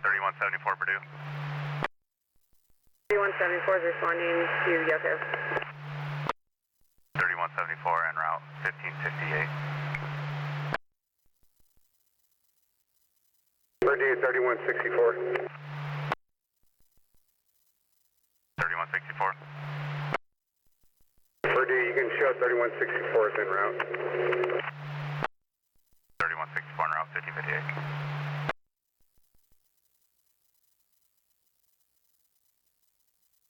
3174 Purdue. 3174 is responding to Yucca. 3174 en route 1558. Purdue 3164. 3164. Purdue, you can show 3164 is en route.